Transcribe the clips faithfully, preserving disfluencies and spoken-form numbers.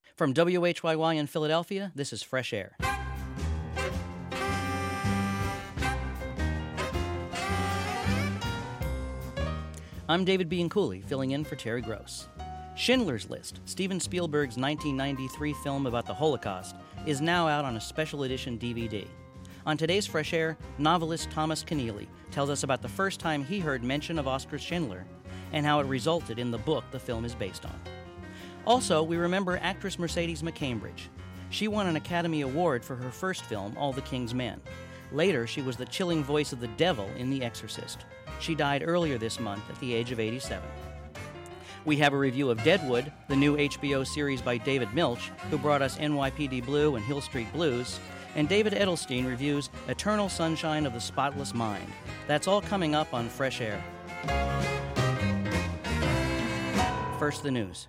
From W H Y Y in Philadelphia, this is Fresh Air. I'm David Bianculli, filling in for Terry Gross. Schindler's List, Steven Spielberg's nineteen ninety-three film about the Holocaust, is now out on a special edition D V D. On today's Fresh Air, novelist Thomas Keneally tells us about the first time he heard mention of Oskar Schindler and how it resulted in the book the film is based on. Also, we remember actress Mercedes McCambridge. She won an Academy Award for her first film, All the King's Men. Later, she was the chilling voice of the devil in The Exorcist. She died earlier this month at the age of eighty-seven. We have a review of Deadwood, the new H B O series by David Milch, who brought us N Y P D Blue and Hill Street Blues, and David Edelstein reviews Eternal Sunshine of the Spotless Mind. That's all coming up on Fresh Air. First, the news.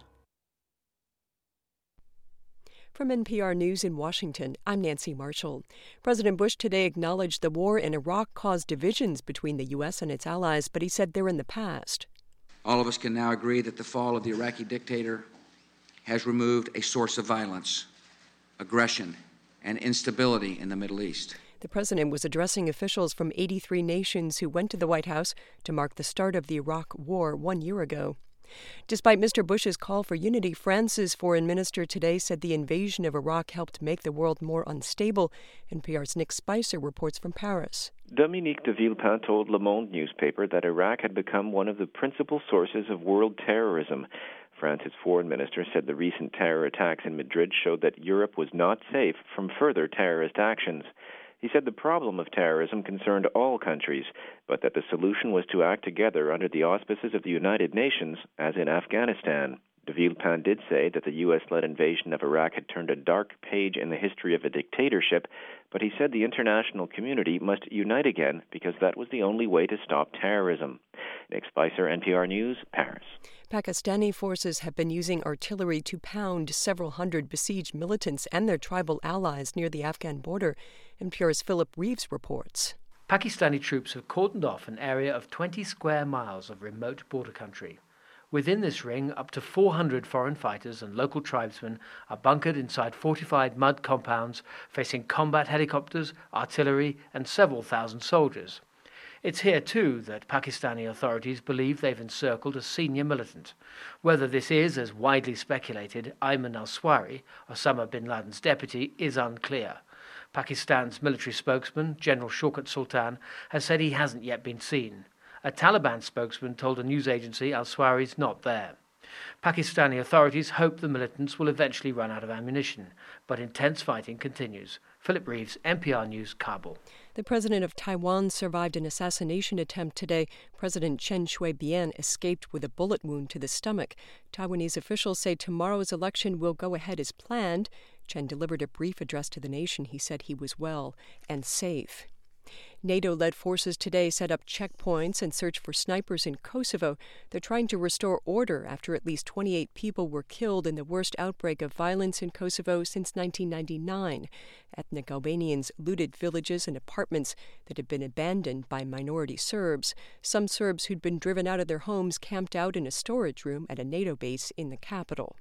From N P R News in Washington, I'm Nancy Marshall. President Bush today acknowledged the war in Iraq caused divisions between the U S and its allies, but he said they're in the past. All of us can now agree that the fall of the Iraqi dictator has removed a source of violence, aggression, and instability in the Middle East. The president was addressing officials from eighty-three nations who went to the White House to mark the start of the Iraq War one year ago. Despite Mister Bush's call for unity, France's foreign minister today said the invasion of Iraq helped make the world more unstable. N P R's Nick Spicer reports from Paris. Dominique de Villepin told Le Monde newspaper that Iraq had become one of the principal sources of world terrorism. France's foreign minister said the recent terror attacks in Madrid showed that Europe was not safe from further terrorist actions. He said the problem of terrorism concerned all countries, but that the solution was to act together under the auspices of the United Nations, as in Afghanistan. De Villepin did say that the U S-led invasion of Iraq had turned a dark page in the history of a dictatorship, but he said the international community must unite again because that was the only way to stop terrorism. Nick Spicer, N P R News, Paris. Pakistani forces have been using artillery to pound several hundred besieged militants and their tribal allies near the Afghan border. N P R's Philip Reeves reports. Pakistani troops have cordoned off an area of twenty square miles of remote border country. Within this ring, up to four hundred foreign fighters and local tribesmen are bunkered inside fortified mud compounds facing combat helicopters, artillery, and several thousand soldiers. It's here, too, that Pakistani authorities believe they've encircled a senior militant. Whether this is, as widely speculated, Ayman al-Swari, Osama bin Laden's deputy, is unclear. Pakistan's military spokesman, General Shaukat Sultan, has said he hasn't yet been seen. A Taliban spokesman told a news agency al-Swari's not there. Pakistani authorities hope the militants will eventually run out of ammunition, but intense fighting continues. Philip Reeves, N P R News, Kabul. The president of Taiwan survived an assassination attempt today. President Chen Shui-bian escaped with a bullet wound to the stomach. Taiwanese officials say tomorrow's election will go ahead as planned. Chen delivered a brief address to the nation. He said he was well and safe. NATO-led forces today set up checkpoints and searched for snipers in Kosovo. They're trying to restore order after at least twenty-eight people were killed in the worst outbreak of violence in Kosovo since nineteen ninety-nine. Ethnic Albanians looted villages and apartments that had been abandoned by minority Serbs. Some Serbs who'd been driven out of their homes camped out in a storage room at a NATO base in the capital.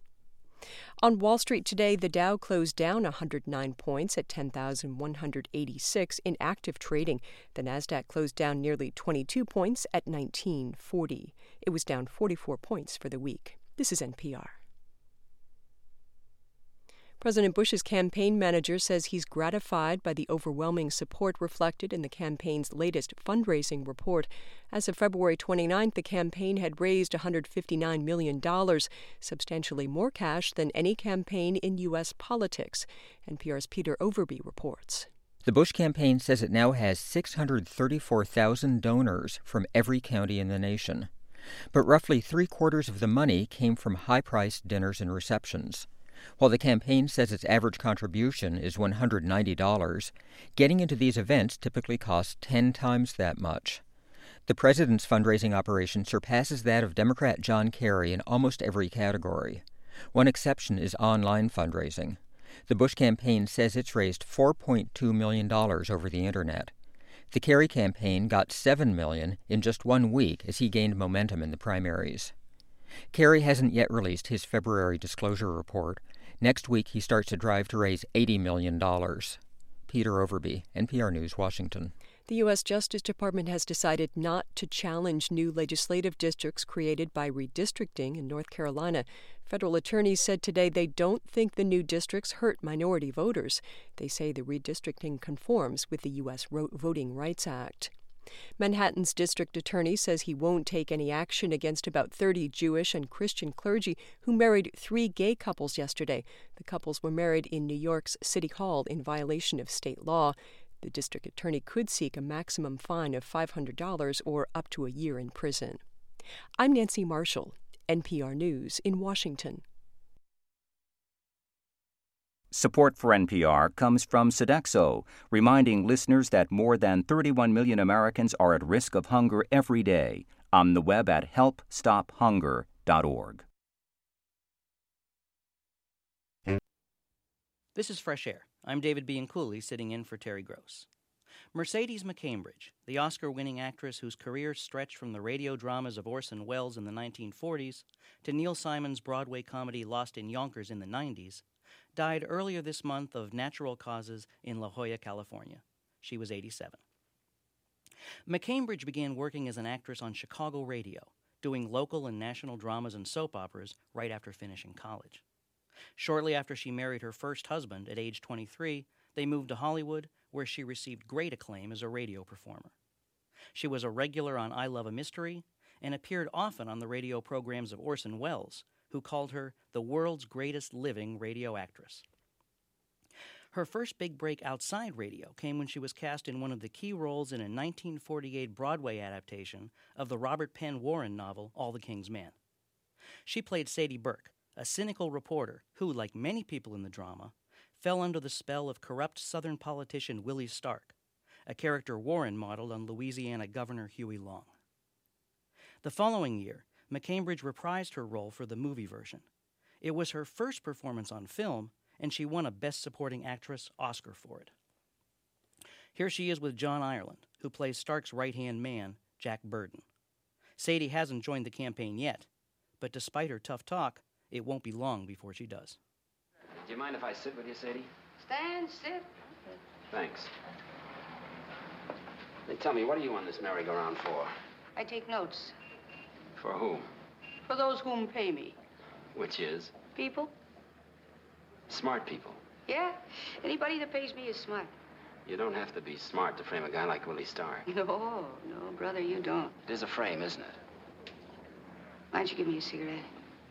On Wall Street today, the Dow closed down one hundred nine points at ten thousand one hundred eighty-six in active trading. The Nasdaq closed down nearly twenty-two points at nineteen forty. It was down forty-four points for the week. This is N P R. President Bush's campaign manager says he's gratified by the overwhelming support reflected in the campaign's latest fundraising report. As of February twenty-ninth, the campaign had raised one hundred fifty-nine million dollars, substantially more cash than any campaign in U S politics. N P R's Peter Overby reports. The Bush campaign says it now has six hundred thirty-four thousand donors from every county in the nation. But roughly three-quarters of the money came from high-priced dinners and receptions. While the campaign says its average contribution is one hundred ninety dollars, getting into these events typically costs ten times that much. The president's fundraising operation surpasses that of Democrat John Kerry in almost every category. One exception is online fundraising. The Bush campaign says it's raised four point two million dollars over the Internet. The Kerry campaign got seven million dollars in just one week as he gained momentum in the primaries. Kerry hasn't yet released his February disclosure report. Next week, he starts a drive to raise eighty million dollars. Peter Overby, N P R News, Washington. The U S. Justice Department has decided not to challenge new legislative districts created by redistricting in North Carolina. Federal attorneys said today they don't think the new districts hurt minority voters. They say the redistricting conforms with the U S. Voting Rights Act. Manhattan's district attorney says he won't take any action against about thirty Jewish and Christian clergy who married three gay couples yesterday. The couples were married in New York's City Hall in violation of state law. The district attorney could seek a maximum fine of five hundred dollars or up to a year in prison. I'm Nancy Marshall, N P R News in Washington. Support for N P R comes from Sodexo, reminding listeners that more than thirty-one million Americans are at risk of hunger every day. On the web at help stop hunger dot org. This is Fresh Air. I'm David Bianculli, sitting in for Terry Gross. Mercedes McCambridge, the Oscar-winning actress whose career stretched from the radio dramas of Orson Welles in the nineteen forties to Neil Simon's Broadway comedy Lost in Yonkers in the nineties, died earlier this month of natural causes in La Jolla, California. She was eighty-seven. McCambridge began working as an actress on Chicago radio, doing local and national dramas and soap operas right after finishing college. Shortly after she married her first husband at age twenty-three, they moved to Hollywood, where she received great acclaim as a radio performer. She was a regular on I Love a Mystery and appeared often on the radio programs of Orson Welles, who called her the world's greatest living radio actress. Her first big break outside radio came when she was cast in one of the key roles in a nineteen forty-eight Broadway adaptation of the Robert Penn Warren novel All the King's Men. She played Sadie Burke, a cynical reporter who, like many people in the drama, fell under the spell of corrupt Southern politician Willie Stark, a character Warren modeled on Louisiana Governor Huey Long. The following year, McCambridge reprised her role for the movie version. It was her first performance on film, and she won a Best Supporting Actress Oscar for it. Here she is with John Ireland, who plays Stark's right-hand man, Jack Burden. Sadie hasn't joined the campaign yet, but despite her tough talk, it won't be long before she does. Do you mind if I sit with you, Sadie? Stand, sit. Thanks. Then tell me, what are you on this merry-go-round for? I take notes. For whom? For those whom pay me. Which is? People. Smart people. Yeah, anybody that pays me is smart. You don't have to be smart to frame a guy like Willie Stark. No, no, brother, you don't. It is a frame, isn't it? Why don't you give me a cigarette?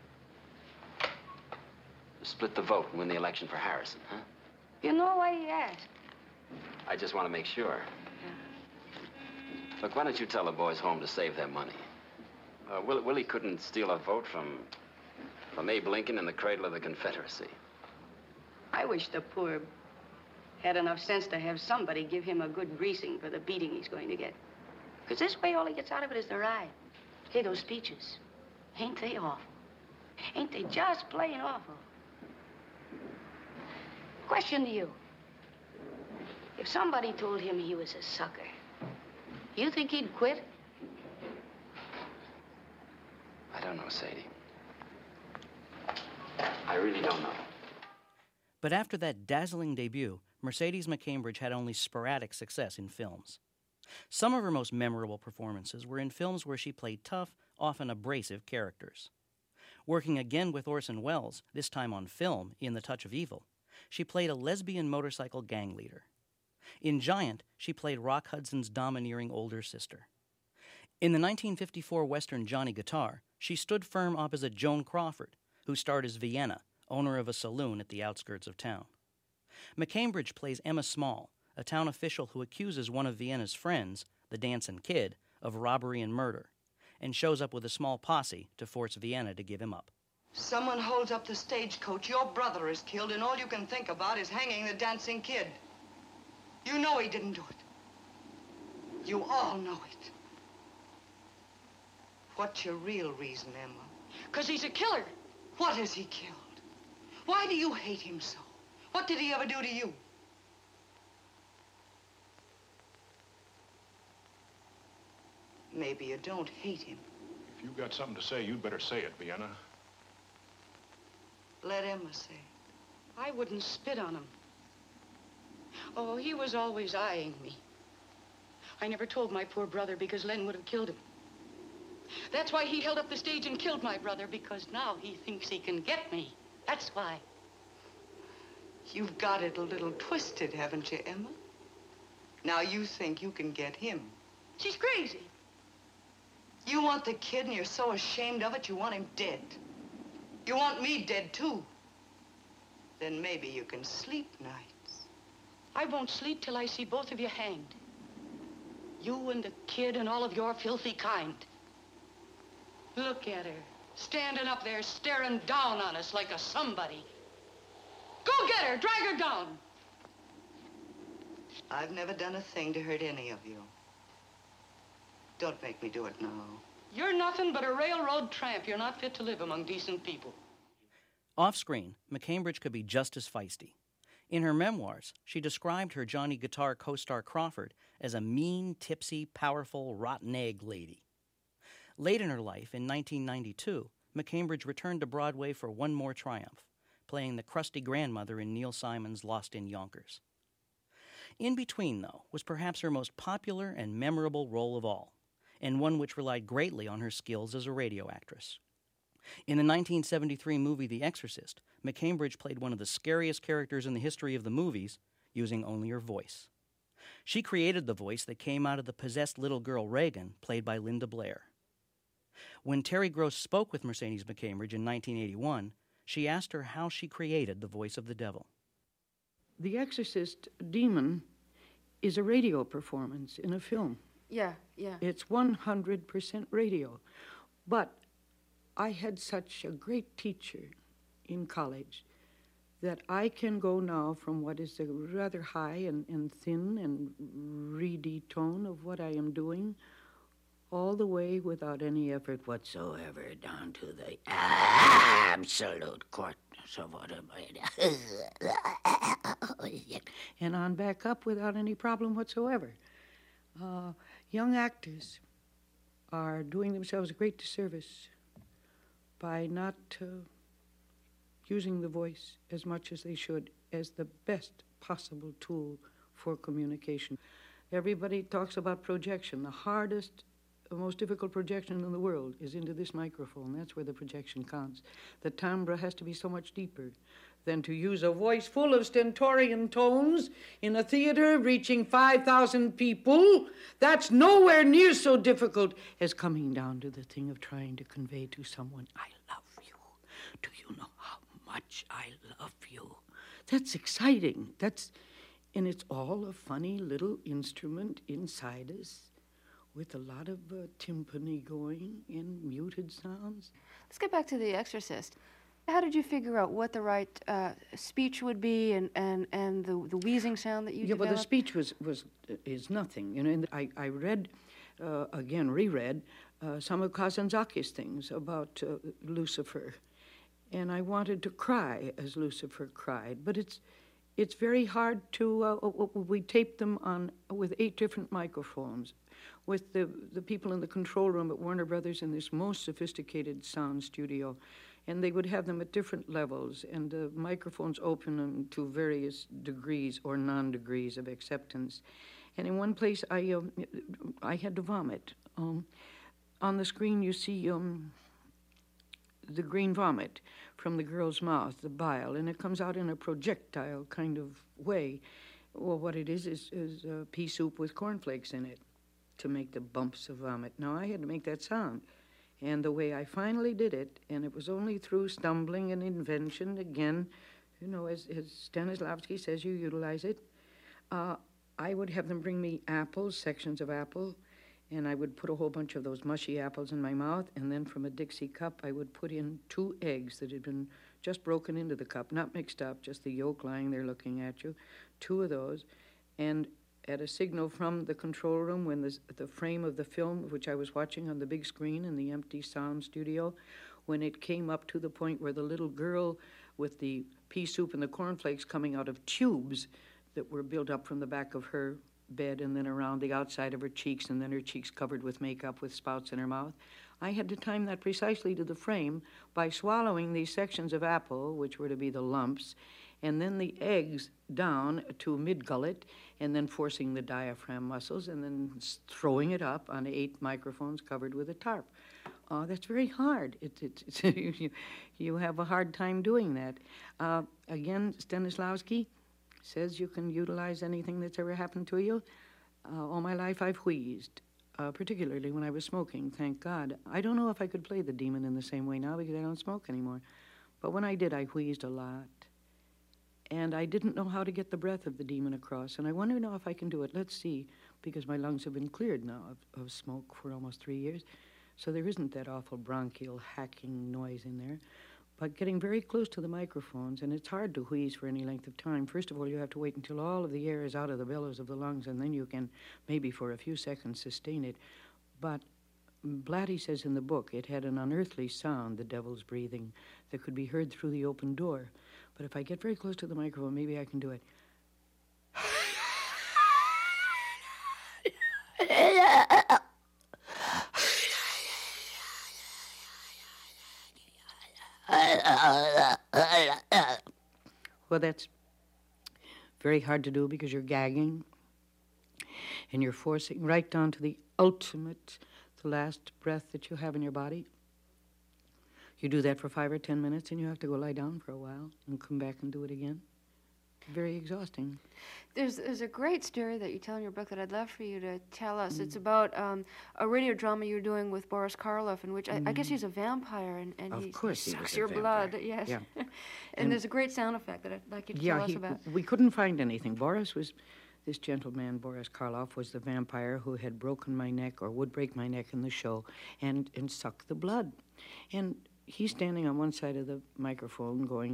Split the vote and win the election for Harrison, huh? You know why you ask? I just want to make sure. Yeah. Look, why don't you tell the boys home to save their money? Uh, Will Willie couldn't steal a vote from, from Abe Lincoln in the cradle of the Confederacy. I wish the poor had enough sense to have somebody give him a good greasing for the beating he's going to get. Because this way all he gets out of it is the ride. Hey, those speeches, ain't they awful? Ain't they just plain awful? Question to you. If somebody told him he was a sucker, you think he'd quit? I don't know, Sadie. I really don't know. But after that dazzling debut, Mercedes McCambridge had only sporadic success in films. Some of her most memorable performances were in films where she played tough, often abrasive characters. Working again with Orson Welles, this time on film, in The Touch of Evil, she played a lesbian motorcycle gang leader. In Giant, she played Rock Hudson's domineering older sister. In the nineteen fifty-four Western Johnny Guitar, she stood firm opposite Joan Crawford, who starred as Vienna, owner of a saloon at the outskirts of town. McCambridge plays Emma Small, a town official who accuses one of Vienna's friends, the Dancin' Kid, of robbery and murder, and shows up with a small posse to force Vienna to give him up. Someone holds up the stagecoach. Your brother is killed, and all you can think about is hanging the Dancing Kid. You know he didn't do it. You all know it. What's your real reason, Emma? Because he's a killer. What has he killed? Why do you hate him so? What did he ever do to you? Maybe you don't hate him. If you've got something to say, you'd better say it, Vienna. Let Emma say it. I wouldn't spit on him. Oh, he was always eyeing me. I never told my poor brother because Len would have killed him. That's why he held up the stage and killed my brother, because now he thinks he can get me. That's why. You've got it a little twisted, haven't you, Emma? Now you think you can get him. She's crazy. You want the kid and you're so ashamed of it you want him dead. You want me dead, too. Then maybe you can sleep nights. I won't sleep till I see both of you hanged. You and the kid and all of your filthy kind. Look at her, standing up there staring down on us like a somebody. Go get her, drag her down. I've never done a thing to hurt any of you. Don't make me do it now. You're nothing but a railroad tramp. You're not fit to live among decent people. Off-screen, McCambridge could be just as feisty. In her memoirs, she described her Johnny Guitar co-star Crawford as a mean, tipsy, powerful, rotten egg lady. Late in her life, in nineteen ninety-two, McCambridge returned to Broadway for one more triumph, playing the crusty grandmother in Neil Simon's Lost in Yonkers. In between, though, was perhaps her most popular and memorable role of all, and one which relied greatly on her skills as a radio actress. In the nineteen seventy-three movie The Exorcist, McCambridge played one of the scariest characters in the history of the movies, using only her voice. She created the voice that came out of the possessed little girl Regan, played by Linda Blair. When Terry Gross spoke with Mercedes McCambridge in nineteen eighty-one, she asked her how she created the voice of the devil. The Exorcist demon is a radio performance in a film. Yeah, yeah. It's one hundred percent radio. But I had such a great teacher in college that I can go now from what is a rather high and, and thin and reedy tone of what I am doing all the way without any effort whatsoever down to the absolute coarseness of what I'm and on back up without any problem whatsoever. Uh, young actors are doing themselves a great disservice by not uh, using the voice as much as they should as the best possible tool for communication. Everybody talks about projection. The hardest, the most difficult projection in the world is into this microphone. That's where the projection counts. The timbre has to be so much deeper than to use a voice full of stentorian tones in a theater reaching five thousand people. That's nowhere near so difficult as coming down to the thing of trying to convey to someone, I love you. Do you know how much I love you? That's exciting. That's, and it's all a funny little instrument inside us with a lot of uh, timpani going in muted sounds. Let's get back to The Exorcist. How did you figure out what the right uh, speech would be and, and, and the, the wheezing sound that you yeah, developed? Yeah, well, the speech was, was is nothing. You know, and I, I read, uh, again, reread, uh, some of Kazantzakis' things about uh, Lucifer. And I wanted to cry as Lucifer cried. But it's it's very hard to, uh, we taped them on with eight different microphones with the, the people in the control room at Warner Brothers in this most sophisticated sound studio. And they would have them at different levels, and the microphones open to various degrees or non-degrees of acceptance. And in one place, I uh, I had to vomit. Um, on the screen, you see um, the green vomit from the girl's mouth, the bile, and it comes out in a projectile kind of way. Well, what it is is, is uh, pea soup with cornflakes in it to make the bumps of vomit. Now, I had to make that sound. And the way I finally did it, and it was only through stumbling and invention, again, you know, as, as Stanislavski says, you utilize it. Uh, I would have them bring me apples, sections of apple, and I would put a whole bunch of those mushy apples in my mouth, and then from a Dixie cup, I would put in two eggs that had been just broken into the cup, not mixed up, just the yolk lying there looking at you, two of those, and at a signal from the control room when the, the frame of the film, which I was watching on the big screen in the empty sound studio, when it came up to the point where the little girl with the pea soup and the cornflakes coming out of tubes that were built up from the back of her bed and then around the outside of her cheeks and then her cheeks covered with makeup with spouts in her mouth, I had to time that precisely to the frame by swallowing these sections of apple, which were to be the lumps, and then the eggs down to mid-gullet, and then forcing the diaphragm muscles, and then throwing it up on eight microphones covered with a tarp. Uh, that's very hard. It, it, it's, you, you have a hard time doing that. Uh, again, Stanislavski says you can utilize anything that's ever happened to you. Uh, all my life I've wheezed, uh, particularly when I was smoking, thank God. I don't know if I could play the demon in the same way now because I don't smoke anymore. But when I did, I wheezed a lot. And I didn't know how to get the breath of the demon across. And I wonder now if I can do it. Let's see, because my lungs have been cleared now of, of smoke for almost three years. So there isn't that awful bronchial hacking noise in there. But getting very close to the microphones, and it's hard to wheeze for any length of time. First of all, you have to wait until all of the air is out of the bellows of the lungs, and then you can maybe for a few seconds sustain it. But Blatty says in the book it had an unearthly sound, the devil's breathing, that could be heard through the open door. But if I get very close to the microphone, maybe I can do it. Well, that's very hard to do because you're gagging and you're forcing right down to the ultimate, the last breath that you have in your body. You do that for five or ten minutes and you have to go lie down for a while and come back and do it again. Very exhausting. There's there's a great story that you tell in your book that I'd love for you to tell us. Mm. It's about um, a radio drama you're doing with Boris Karloff, in which I, mm. I guess he's a vampire and, and of he, course he he sucks was a your vampire. blood. Yes. Yeah. and, and there's a great sound effect that I'd like you to yeah, tell us he, about. We couldn't find anything. Boris was, this gentleman, Boris Karloff, was the vampire who had broken my neck or would break my neck in the show and, and suck the blood. And he's standing on one side of the microphone going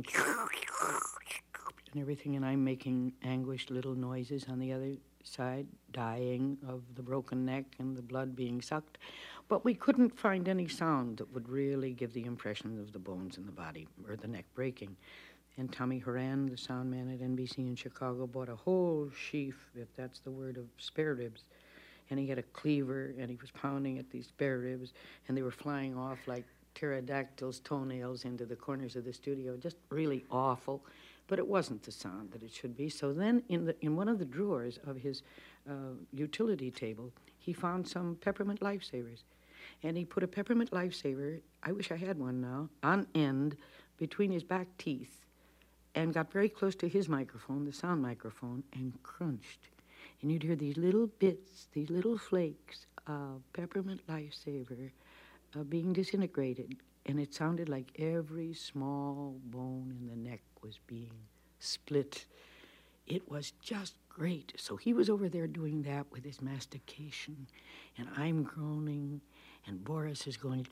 and everything, and I'm making anguished little noises on the other side, dying of the broken neck and the blood being sucked. But we couldn't find any sound that would really give the impression of the bones in the body or the neck breaking. And Tommy Horan, the sound man at N B C in Chicago, bought a whole sheaf, if that's the word, of spare ribs. And he had a cleaver, and he was pounding at these spare ribs, and they were flying off like pterodactyls' toenails into the corners of the studio. Just really awful. But it wasn't the sound that it should be. So then in the in one of the drawers of his uh, utility table, he found some peppermint lifesavers. And he put a peppermint lifesaver, I wish I had one now, on end between his back teeth and got very close to his microphone, the sound microphone, and crunched. And you'd hear these little bits, these little flakes of peppermint lifesaver uh, being disintegrated. And it sounded like every small bone in the neck was being split. It was just great. So he was over there doing that with his mastication, and I'm groaning, and Boris is going,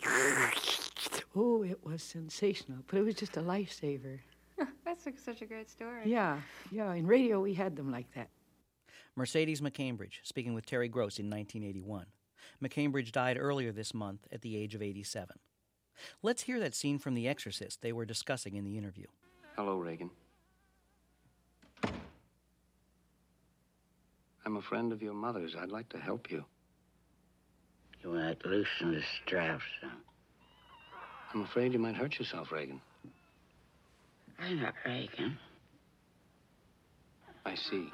oh, it was sensational. But it was just a lifesaver. That's like such a great story. Yeah, yeah. In radio, we had them like that. Mercedes McCambridge, speaking with Terry Gross in nineteen eighty-one. McCambridge died earlier this month at the age of eighty-seven. Let's hear that scene from The Exorcist they were discussing in the interview. Hello, Regan. I'm a friend of your mother's. I'd like to help you. You want to loosen the straps, huh? I'm afraid you might hurt yourself, Regan. I'm not Regan. I see.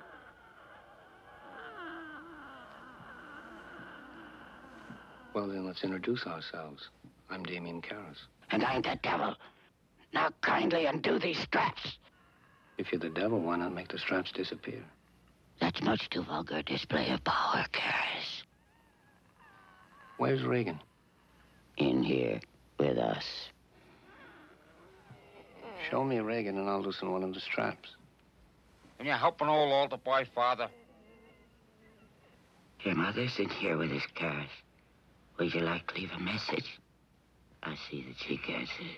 Well, then, let's introduce ourselves. I'm Damien Karras. And I'm the devil. Now kindly undo these straps. If you're the devil, why not make the straps disappear? That's much too vulgar a display of power, Karras. Where's Regan? In here with us. Show me Regan and I'll loosen one of the straps. Can you help an old altar boy, Father? Your mother's in here with us, Karras. Would you like to leave a message? I see that she gets it.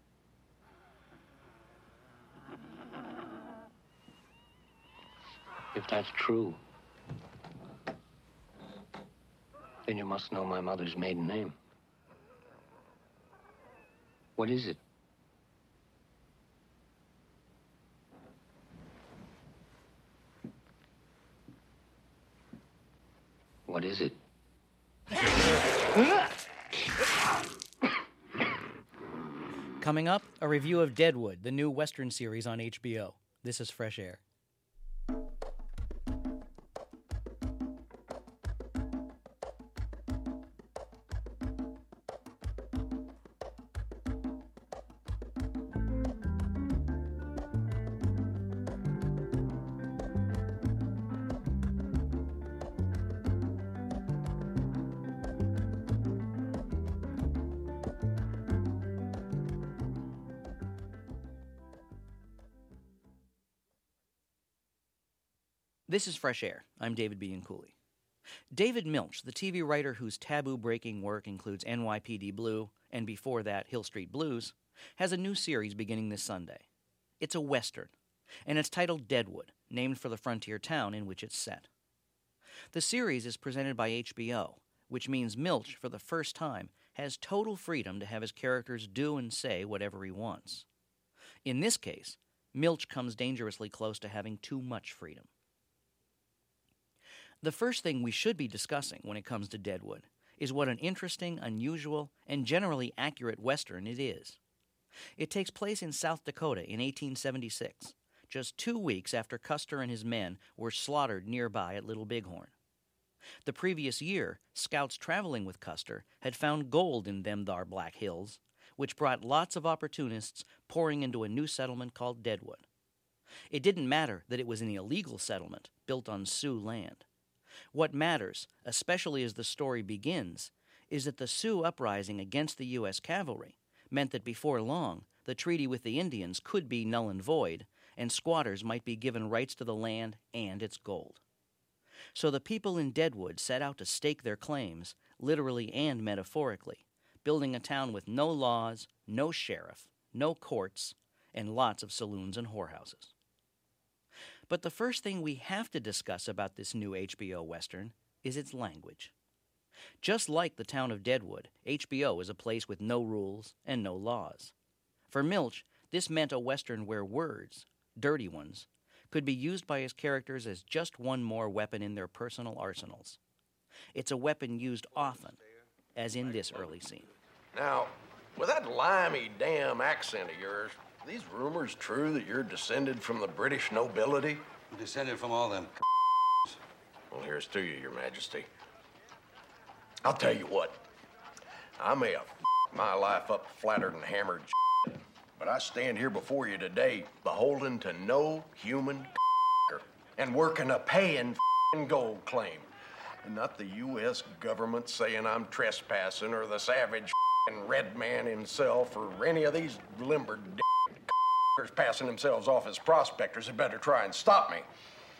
If that's true, then you must know my mother's maiden name. What is it? What is it? Coming up, a review of Deadwood, the new Western series on H B O. This is Fresh Air. This is Fresh Air. I'm David Bianculli. David Milch, the T V writer whose taboo-breaking work includes N Y P D Blue, and before that Hill Street Blues, has a new series beginning this Sunday. It's a Western, and it's titled Deadwood, named for the frontier town in which it's set. The series is presented by H B O, which means Milch, for the first time, has total freedom to have his characters do and say whatever he wants. In this case, Milch comes dangerously close to having too much freedom. The first thing we should be discussing when it comes to Deadwood is what an interesting, unusual, and generally accurate Western it is. It takes place in South Dakota in eighteen seventy-six, just two weeks after Custer and his men were slaughtered nearby at Little Bighorn. The previous year, scouts traveling with Custer had found gold in them thar Black Hills, which brought lots of opportunists pouring into a new settlement called Deadwood. It didn't matter that it was an illegal settlement built on Sioux land. What matters, especially as the story begins, is that the Sioux uprising against the U S cavalry meant that before long the treaty with the Indians could be null and void, and squatters might be given rights to the land and its gold. So the people in Deadwood set out to stake their claims, literally and metaphorically, building a town with no laws, no sheriff, no courts, and lots of saloons and whorehouses. But the first thing we have to discuss about this new H B O Western is its language. Just like the town of Deadwood, H B O is a place with no rules and no laws. For Milch, this meant a Western where words, dirty ones, could be used by his characters as just one more weapon in their personal arsenals. It's a weapon used often, as in this early scene. Now, with that limey damn accent of yours, are these rumors true that you're descended from the British nobility? I'm descended from all them. Well, here's to you, Your Majesty. I'll tell you what. I may have my life up flattered and hammered, but I stand here before you today beholden to no human and working a paying gold claim. And not the U S government saying I'm trespassing or the savage red man himself or any of these limbered passing themselves off as prospectors had better try and stop me.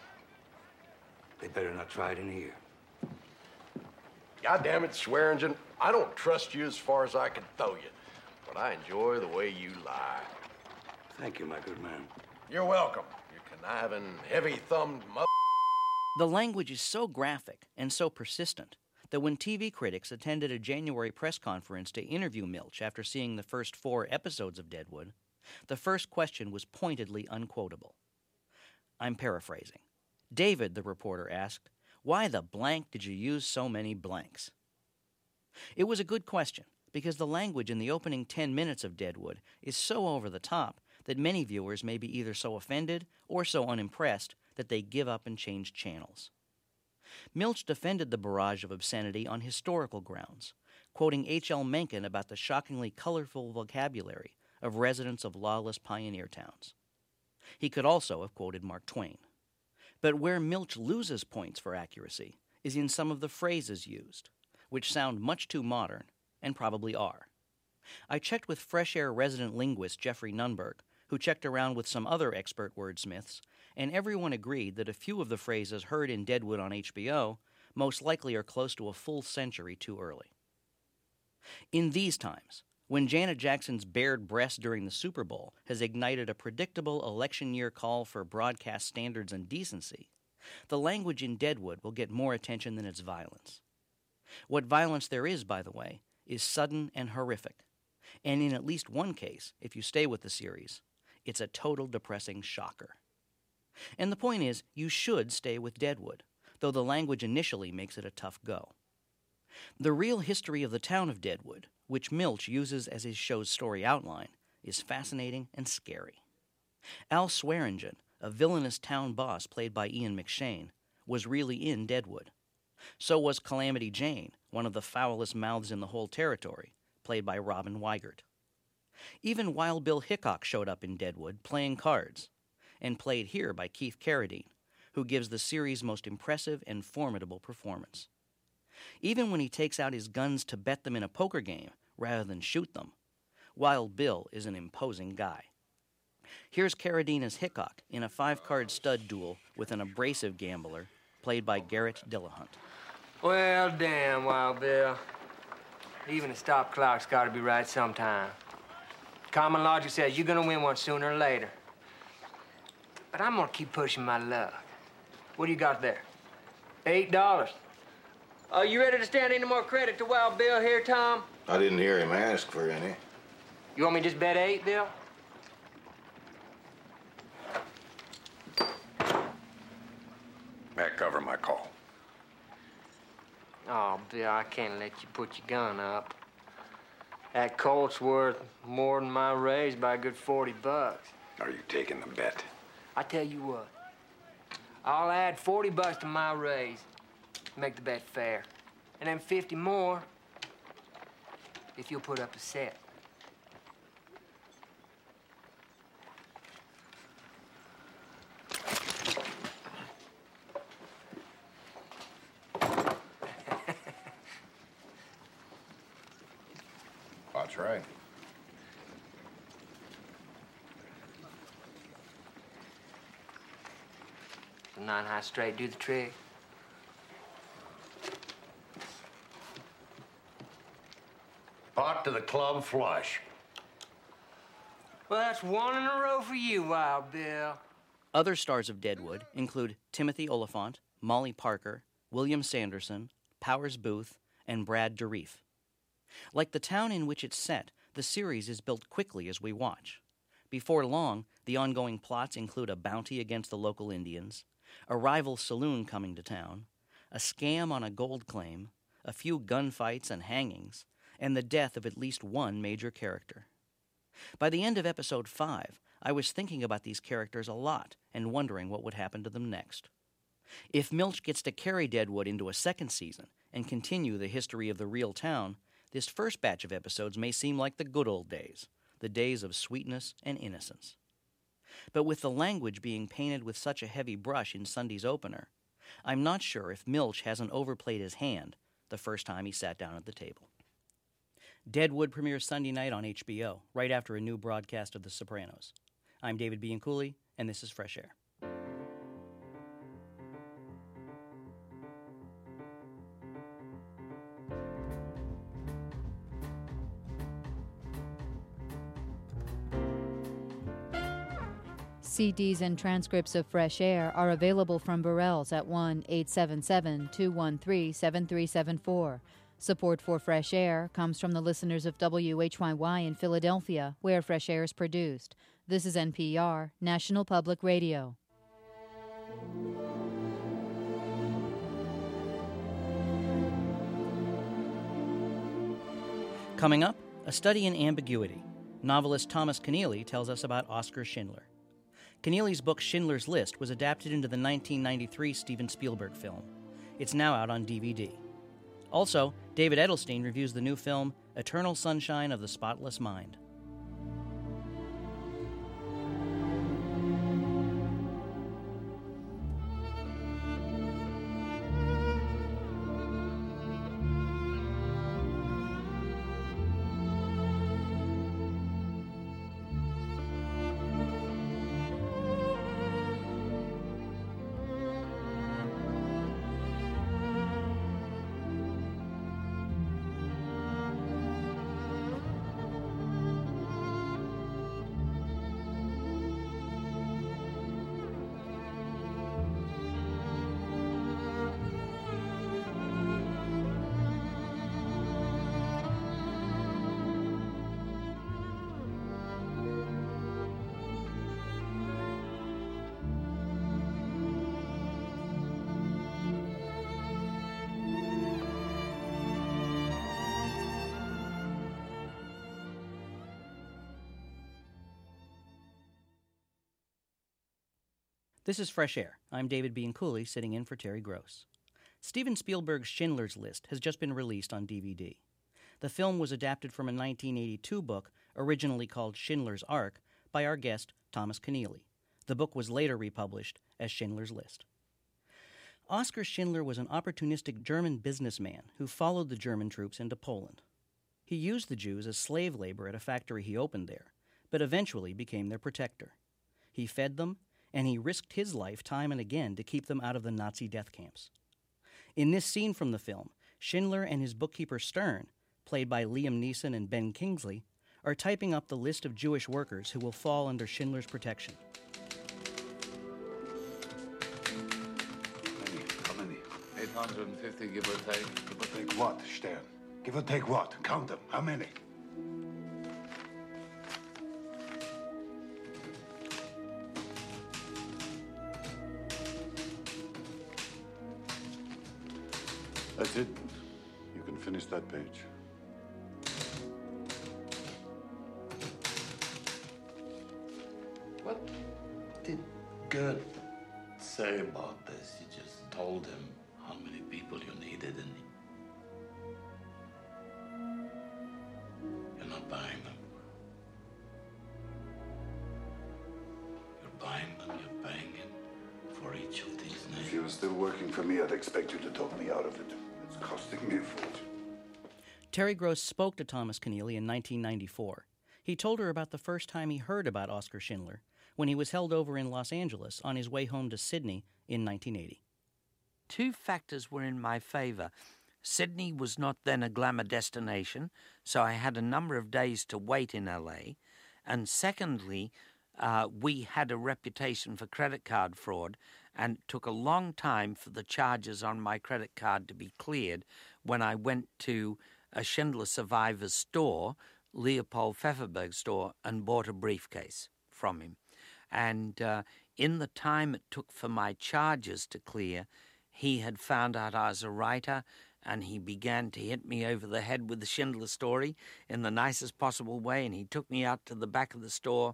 They better not try it in here. God damn it, Swearingen, I don't trust you as far as I can throw you, but I enjoy the way you lie. Thank you, my good man. You're welcome, you conniving, heavy-thumbed mother... The language is so graphic and so persistent that when T V critics attended a January press conference to interview Milch after seeing the first four episodes of Deadwood, the first question was pointedly unquotable. I'm paraphrasing. David, the reporter asked, why the blank did you use so many blanks? It was a good question, because the language in the opening ten minutes of Deadwood is so over the top that many viewers may be either so offended or so unimpressed that they give up and change channels. Milch defended the barrage of obscenity on historical grounds, quoting H L Mencken about the shockingly colorful vocabulary of residents of lawless pioneer towns. He could also have quoted Mark Twain. But where Milch loses points for accuracy is in some of the phrases used, which sound much too modern, and probably are. I checked with Fresh Air resident linguist Jeffrey Nunberg, who checked around with some other expert wordsmiths, and everyone agreed that a few of the phrases heard in Deadwood on H B O most likely are close to a full century too early. In these times, when Janet Jackson's bared breast during the Super Bowl has ignited a predictable election year call for broadcast standards and decency, the language in Deadwood will get more attention than its violence. What violence there is, by the way, is sudden and horrific, and in at least one case, if you stay with the series, it's a total depressing shocker. And the point is, you should stay with Deadwood, though the language initially makes it a tough go. The real history of the town of Deadwood, which Milch uses as his show's story outline, is fascinating and scary. Al Swearingen, a villainous town boss played by Ian McShane, was really in Deadwood. So was Calamity Jane, one of the foulest mouths in the whole territory, played by Robin Weigert. Even Wild Bill Hickok showed up in Deadwood playing cards, and played here by Keith Carradine, who gives the series' most impressive and formidable performance. Even when he takes out his guns to bet them in a poker game rather than shoot them, Wild Bill is an imposing guy. Here's Carradine as Hickok in a five-card stud duel with an abrasive gambler played by Garrett Dillahunt. Well, damn, Wild Bill. Even a stop clock's got to be right sometime. Common logic says you're going to win one sooner or later. But I'm going to keep pushing my luck. What do you got there? Eight dollars. Are you ready to stand any more credit to Wild Bill here, Tom? I didn't hear him ask for any. You want me to just bet eight, Bill? That cover my call. Oh, Bill, I can't let you put your gun up. That Colt's worth more than my raise by a good forty bucks. Are you taking the bet? I tell you what, I'll add forty bucks to my raise to make the bet fair. And then fifty more if you'll put up a set. That's right. The nine high straight do the trick. Pot to the club flush. Well, that's one in a row for you, Wild Bill. Other stars of Deadwood include Timothy Olyphant, Molly Parker, William Sanderson, Powers Booth, and Brad Dourif. Like the town in which it's set, the series is built quickly as we watch. Before long, the ongoing plots include a bounty against the local Indians, a rival saloon coming to town, a scam on a gold claim, a few gunfights and hangings, and the death of at least one major character. By the end of episode five, I was thinking about these characters a lot and wondering what would happen to them next. If Milch gets to carry Deadwood into a second season and continue the history of the real town, this first batch of episodes may seem like the good old days, the days of sweetness and innocence. But with the language being painted with such a heavy brush in Sunday's opener, I'm not sure if Milch hasn't overplayed his hand the first time he sat down at the table. Deadwood premieres Sunday night on H B O, right after a new broadcast of The Sopranos. I'm David Bianculli, and this is Fresh Air. C Ds and transcripts of Fresh Air are available from Burrell's at one eight seven seven, two one three, seven three seven four. Support for Fresh Air comes from the listeners of W H Y Y in Philadelphia, where Fresh Air is produced. This is N P R, National Public Radio. Coming up, a study in ambiguity. Novelist Thomas Keneally tells us about Oskar Schindler. Keneally's book Schindler's List was adapted into the nineteen ninety-three Steven Spielberg film. It's now out on D V D. Also, David Edelstein reviews the new film Eternal Sunshine of the Spotless Mind. This is Fresh Air. I'm David Bianculli, sitting in for Terry Gross. Steven Spielberg's Schindler's List has just been released on D V D. The film was adapted from a nineteen eighty-two book, originally called Schindler's Ark, by our guest, Thomas Keneally. The book was later republished as Schindler's List. Oskar Schindler was an opportunistic German businessman who followed the German troops into Poland. He used the Jews as slave labor at a factory he opened there, but eventually became their protector. He fed them, and he risked his life time and again to keep them out of the Nazi death camps. In this scene from the film, Schindler and his bookkeeper Stern, played by Liam Neeson and Ben Kingsley, are typing up the list of Jewish workers who will fall under Schindler's protection. How many? eight hundred fifty, give or take. Give or take what, Stern? Give or take what? Count them. How many? That's it. You can finish that page. What did Goethe say about this? You just told him how many people you needed, and you're not buying them. You're buying them, you're paying him for each of these names. If you were still working for me, I'd expect you to talk me out of it. It's costing me a fortune. Terry Gross spoke to Thomas Keneally in nineteen ninety-four. He told her about the first time he heard about Oskar Schindler, when he was held over in Los Angeles on his way home to Sydney in nineteen eighty. Two factors were in my favor. Sydney was not then a glamour destination, so I had a number of days to wait in L A. And secondly, uh, we had a reputation for credit card fraud, and it took a long time for the charges on my credit card to be cleared when I went to a Schindler Survivors store, Leopold Pfefferberg store, and bought a briefcase from him. And uh, in the time it took for my charges to clear, he had found out I was a writer, and he began to hit me over the head with the Schindler story in the nicest possible way, and he took me out to the back of the store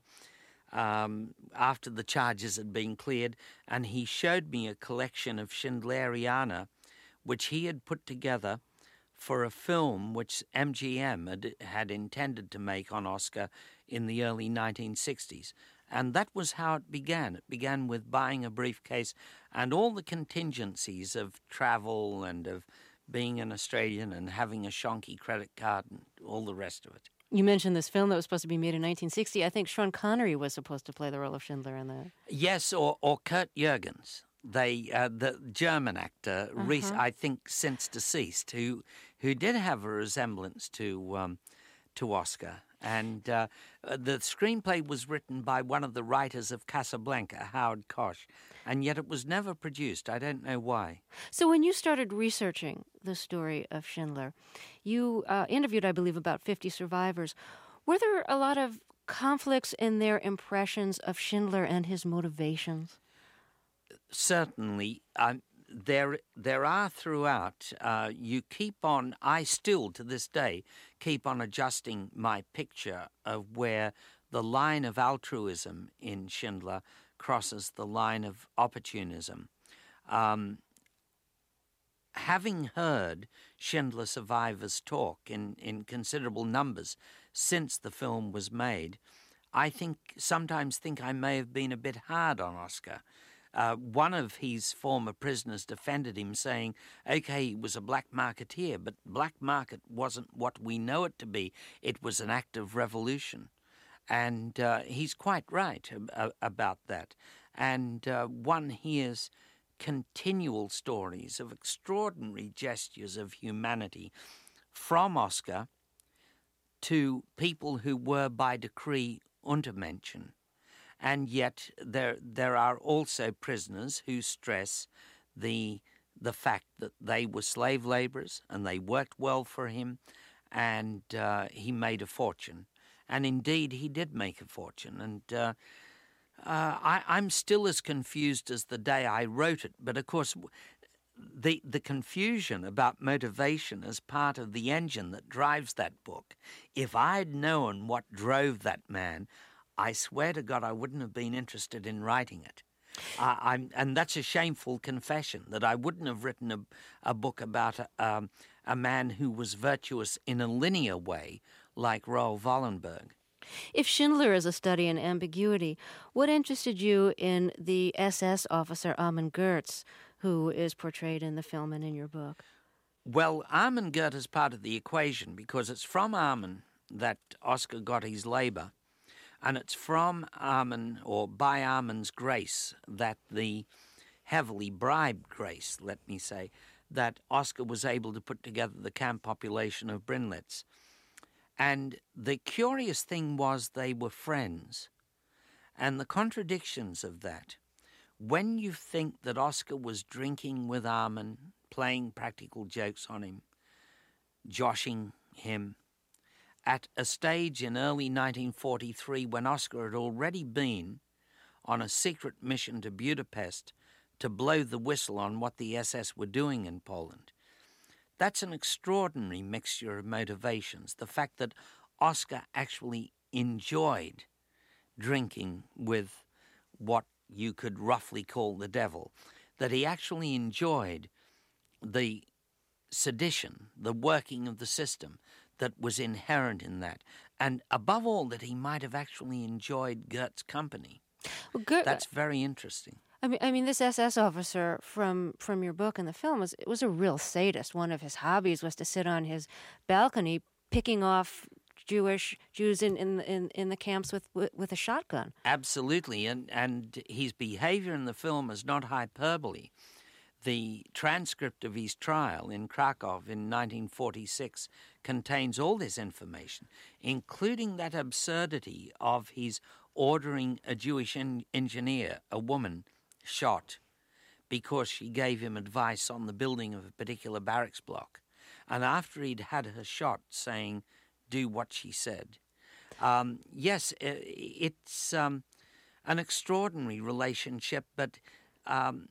um, after the charges had been cleared, and he showed me a collection of Schindleriana, which he had put together for a film which M G M had, had intended to make on Oscar in the early nineteen sixties. And that was how it began. It began with buying a briefcase and all the contingencies of travel and of being an Australian and having a shonky credit card and all the rest of it. You mentioned this film that was supposed to be made in nineteen sixty. I think Sean Connery was supposed to play the role of Schindler in that. Yes, or, or Kurt Jürgens. They, uh, the German actor, uh-huh. Reese, I think since deceased, who who did have a resemblance to um, to Oscar. And uh, the screenplay was written by one of the writers of Casablanca, Howard Koch, and yet it was never produced. I don't know why. So when you started researching the story of Schindler, you uh, interviewed, I believe, about fifty survivors. Were there a lot of conflicts in their impressions of Schindler and his motivations? Certainly. Um, there there are throughout. Uh, you keep on, I still to this day, keep on adjusting my picture of where the line of altruism in Schindler crosses the line of opportunism. Um, having heard Schindler survivors talk in, in considerable numbers since the film was made, I think sometimes think I may have been a bit hard on Oscar. Uh, one of his former prisoners defended him, saying, okay, he was a black marketeer, but black market wasn't what we know it to be. It was an act of revolution. And uh, he's quite right ab- about that. And uh, one hears continual stories of extraordinary gestures of humanity from Oscar to people who were by decree Untermenschen. And yet there there are also prisoners who stress the the fact that they were slave laborers and they worked well for him, and uh, he made a fortune. And indeed, he did make a fortune. And uh, uh, I, I'm still as confused as the day I wrote it. But of course, the the confusion about motivation is part of the engine that drives that book. If I'd known what drove that man, I swear to God I wouldn't have been interested in writing it. Uh, I'm, and that's a shameful confession, that I wouldn't have written a, a book about a, um, a man who was virtuous in a linear way like Raoul Wallenberg. If Schindler is a study in ambiguity, what interested you in the S S officer Armin Goertz, who is portrayed in the film and in your book? Well, Armin Goertz is part of the equation because it's from Armin that Oscar got his labor, and it's from Armin, or by Armin's grace, that the heavily bribed grace, let me say, that Oscar was able to put together the camp population of Brinlitz. And the curious thing was they were friends. And the contradictions of that, when you think that Oscar was drinking with Armin, playing practical jokes on him, joshing him, at a stage in early nineteen forty-three when Oscar had already been on a secret mission to Budapest to blow the whistle on what the S S were doing in Poland. That's an extraordinary mixture of motivations. The fact that Oscar actually enjoyed drinking with what you could roughly call the devil, that he actually enjoyed the sedition, the working of the system that was inherent in that, and above all, that he might have actually enjoyed Goertz's company. Well, Goertz, That's very interesting. I mean, I mean, this S S officer from, from your book and the film was it was a real sadist. One of his hobbies was to sit on his balcony picking off Jewish Jews in in in, in the camps with, with with a shotgun. Absolutely, and and his behavior in the film is not hyperbole. The transcript of his trial in Krakow in nineteen forty-six contains all this information, including that absurdity of his ordering a Jewish en- engineer, a woman, shot because she gave him advice on the building of a particular barracks block. And after he'd had her shot, saying, do what she said. Um, yes, it's um, an extraordinary relationship, but um,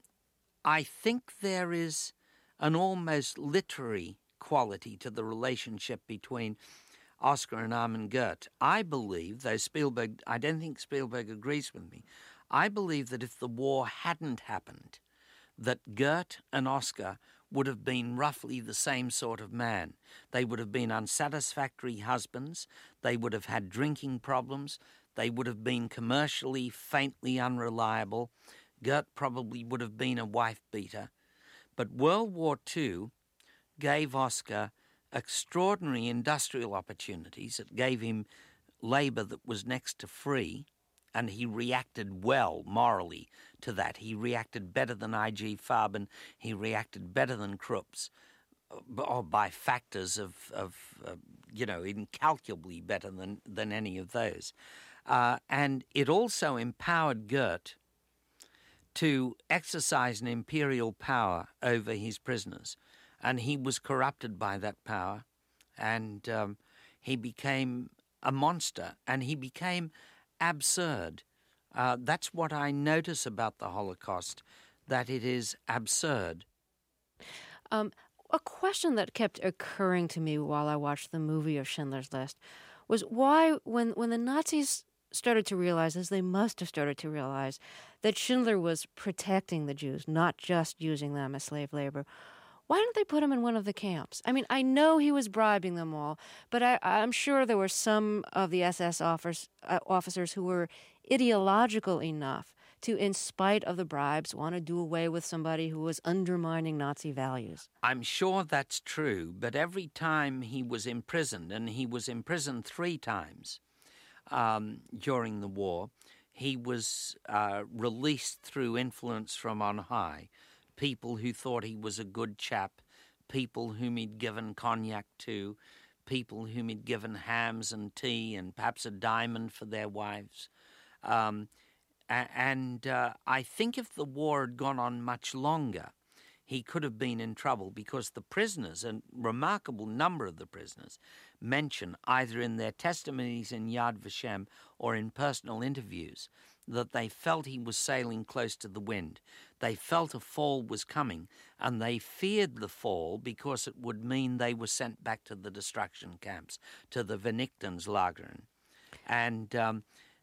I think there is an almost literary quality to the relationship between Oscar and Armin Goertz. I believe, though Spielberg, I don't think Spielberg agrees with me, I believe that if the war hadn't happened, that Goertz and Oscar would have been roughly the same sort of man. They would have been unsatisfactory husbands. They would have had drinking problems. They would have been commercially faintly unreliable. Goertz probably would have been a wife-beater. But World War Two gave Oscar extraordinary industrial opportunities. It gave him labor that was next to free, and he reacted well morally to that. He reacted better than I G Farben. He reacted better than Krupps, or by factors of, of uh, you know, incalculably better than, than any of those. Uh, and it also empowered Goertz to exercise an imperial power over his prisoners. And he was corrupted by that power, and um, he became a monster, and he became absurd. Uh, that's what I notice about the Holocaust, that it is absurd. Um, a question that kept occurring to me while I watched the movie of Schindler's List was why, when, when the Nazis started to realize, as they must have started to realize, that Schindler was protecting the Jews, not just using them as slave labor, why didn't they put him in one of the camps? I mean, I know he was bribing them all, but I, I'm sure there were some of the S S officers, uh, officers who were ideological enough to, in spite of the bribes, want to do away with somebody who was undermining Nazi values. I'm sure that's true, but every time he was imprisoned, and he was imprisoned three times um, during the war, he was uh, released through influence from on high. People who thought he was a good chap, people whom he'd given cognac to, people whom he'd given hams and tea and perhaps a diamond for their wives. Um, and uh, I think if the war had gone on much longer, he could have been in trouble, because the prisoners, a remarkable number of the prisoners, mention either in their testimonies in Yad Vashem or in personal interviews that they felt he was sailing close to the wind. They felt a fall was coming, and they feared the fall because it would mean they were sent back to the destruction camps, to the Vernichtungslagern. And um,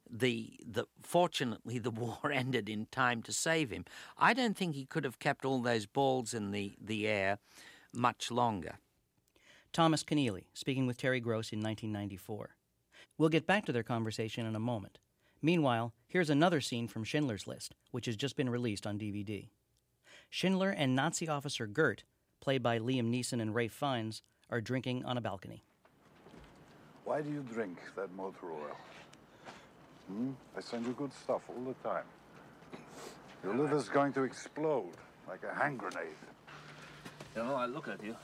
the the fortunately the war ended in time to save him. I don't think he could have kept all those balls in the, the air much longer. Thomas Keneally, speaking with Terry Gross in nineteen ninety-four. We'll get back to their conversation in a moment. Meanwhile, here's another scene from Schindler's List, which has just been released on D V D. Schindler and Nazi officer Gert, played by Liam Neeson and Ralph Fiennes, are drinking on a balcony. Why do you drink that motor oil? Hmm? I send you good stuff all the time. Your liver's going to explode like a hand grenade. You know, I look at you.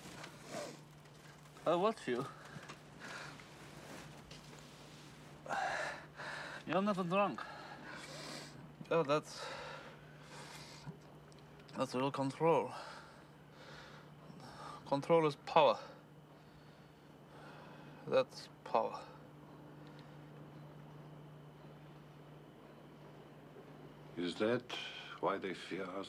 I watch you. You're never drunk. Oh, that's... That's real control. Control is power. That's power. Is that why they fear us?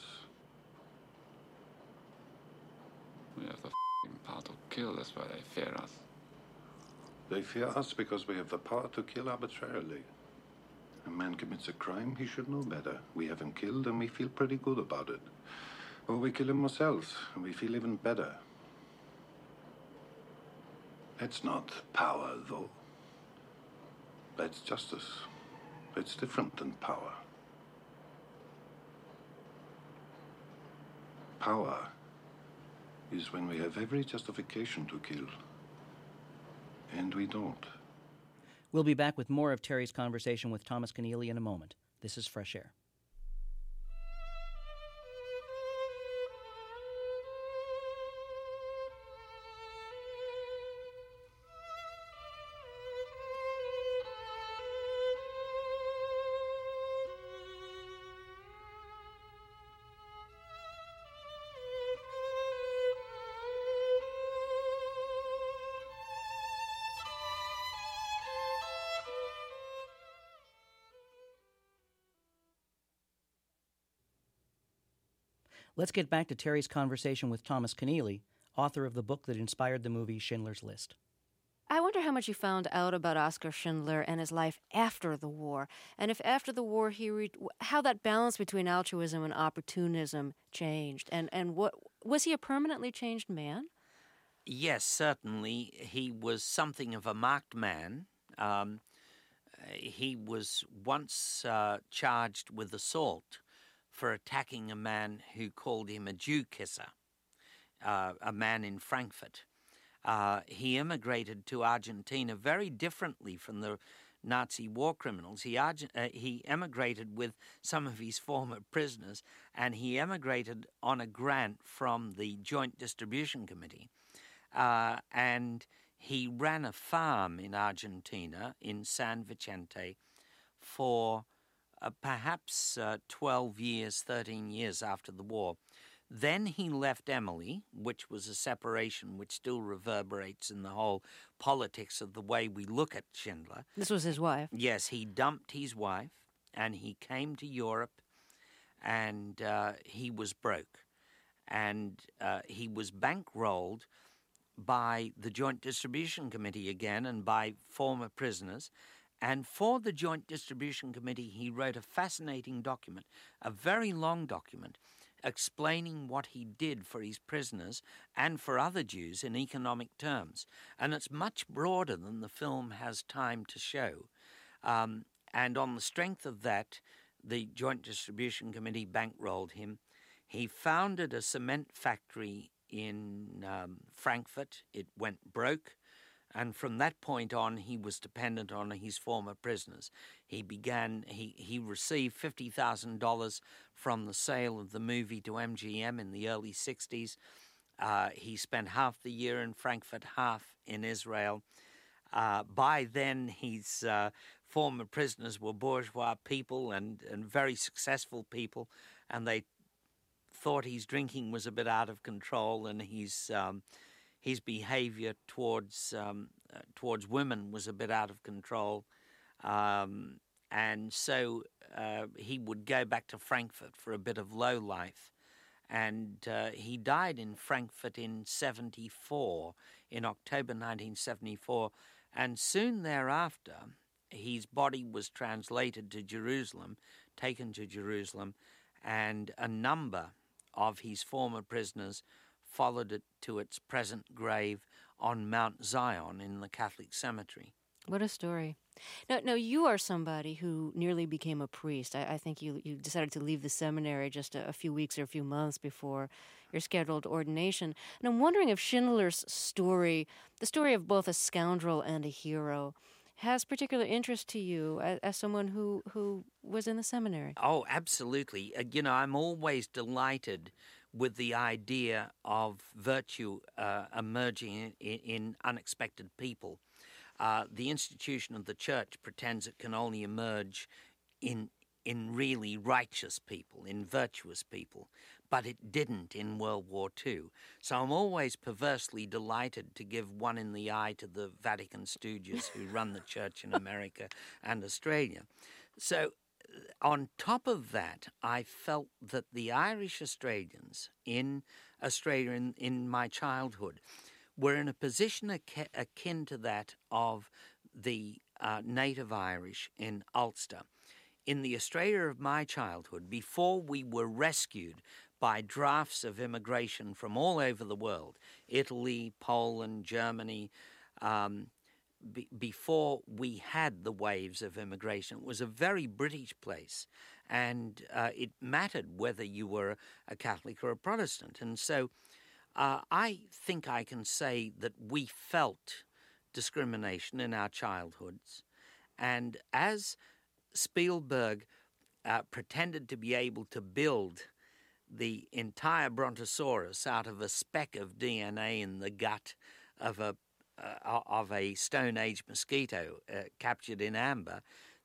We have the f***ing power to kill, that's why they fear us. They fear us because we have the power to kill arbitrarily. A man commits a crime, he should know better. We have him killed and we feel pretty good about it. Or we kill him ourselves and we feel even better. That's not power, though. That's justice. It's different than power. Power is when we have every justification to kill, and we don't. We'll be back with more of Terry's conversation with Thomas Keneally in a moment. This is Fresh Air. Let's get back to Terry's conversation with Thomas Keneally, author of the book that inspired the movie Schindler's List. I wonder how much you found out about Oskar Schindler and his life after the war, and if after the war he re- how that balance between altruism and opportunism changed, and and what was he a permanently changed man? Yes, certainly he was something of a marked man. Um, he was once uh, charged with assault for attacking a man who called him a Jew kisser, uh, a man in Frankfurt. Uh, he immigrated to Argentina very differently from the Nazi war criminals. He, uh, he emigrated with some of his former prisoners, and he emigrated on a grant from the Joint Distribution Committee. Uh, and he ran a farm in Argentina, in San Vicente, for Uh, perhaps uh, twelve years, thirteen years after the war. Then he left Emily, which was a separation which still reverberates in the whole politics of the way we look at Schindler. This was his wife? Yes, he dumped his wife, and he came to Europe, and uh, he was broke. And uh, he was bankrolled by the Joint Distribution Committee again and by former prisoners. And for the Joint Distribution Committee, he wrote a fascinating document, a very long document, explaining what he did for his prisoners and for other Jews in economic terms. And it's much broader than the film has time to show. Um, and on the strength of that, the Joint Distribution Committee bankrolled him. He founded a cement factory in um, Frankfurt. It went broke. And from that point on, he was dependent on his former prisoners. He began, he, he received fifty thousand dollars from the sale of the movie to M G M in the early sixties. Uh, he spent half the year in Frankfurt, half in Israel. Uh, by then, his uh, former prisoners were bourgeois people and, and very successful people, and they thought his drinking was a bit out of control, and his um, his behavior towards um, uh, towards women was a bit out of control. Um, and so uh, he would go back to Frankfurt for a bit of low life. And uh, he died in Frankfurt in seventy-four, in October nineteen seventy-four. And soon thereafter, his body was translated to Jerusalem, taken to Jerusalem, and a number of his former prisoners followed it to its present grave on Mount Zion in the Catholic cemetery. What a story. Now, now you are somebody who nearly became a priest. I, I think you, you decided to leave the seminary just a, a few weeks or a few months before your scheduled ordination. And I'm wondering if Schindler's story, the story of both a scoundrel and a hero, has particular interest to you as, as someone who, who was in the seminary. Oh, absolutely. Uh, you know, I'm always delighted with the idea of virtue uh, emerging in, in unexpected people. Uh, the institution of the church pretends it can only emerge in in really righteous people, in virtuous people, but it didn't in World War Two. So I'm always perversely delighted to give one in the eye to the Vatican stooges who run the church in America and Australia. So on top of that, I felt that the Irish Australians in Australia in, in my childhood were in a position ac- akin to that of the uh, native Irish in Ulster. In the Australia of my childhood, before we were rescued by drafts of immigration from all over the world, Italy, Poland, Germany, um, be- before we had the waves of immigration, it was a very British place, and uh, it mattered whether you were a Catholic or a Protestant. And so Uh, I think I can say that we felt discrimination in our childhoods. And as Spielberg uh, pretended to be able to build the entire Brontosaurus out of a speck of D N A in the gut of a uh, of a Stone Age mosquito uh, captured in amber,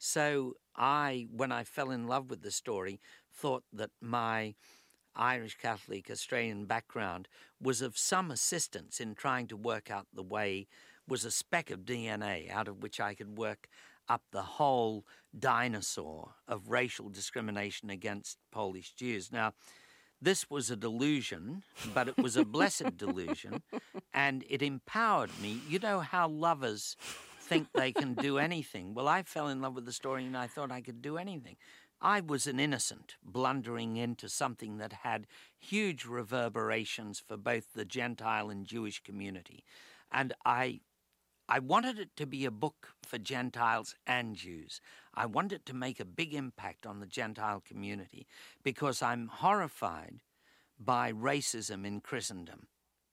so I, when I fell in love with the story, thought that my Irish Catholic Australian background was of some assistance in trying to work out the way, was a speck of D N A out of which I could work up the whole dinosaur of racial discrimination against Polish Jews. Now, this was a delusion, but it was a blessed delusion, and it empowered me. You know how lovers think they can do anything. Well, I fell in love with the story and I thought I could do anything. I was an innocent blundering into something that had huge reverberations for both the Gentile and Jewish community. And I I wanted it to be a book for Gentiles and Jews. I wanted it to make a big impact on the Gentile community because I'm horrified by racism in Christendom.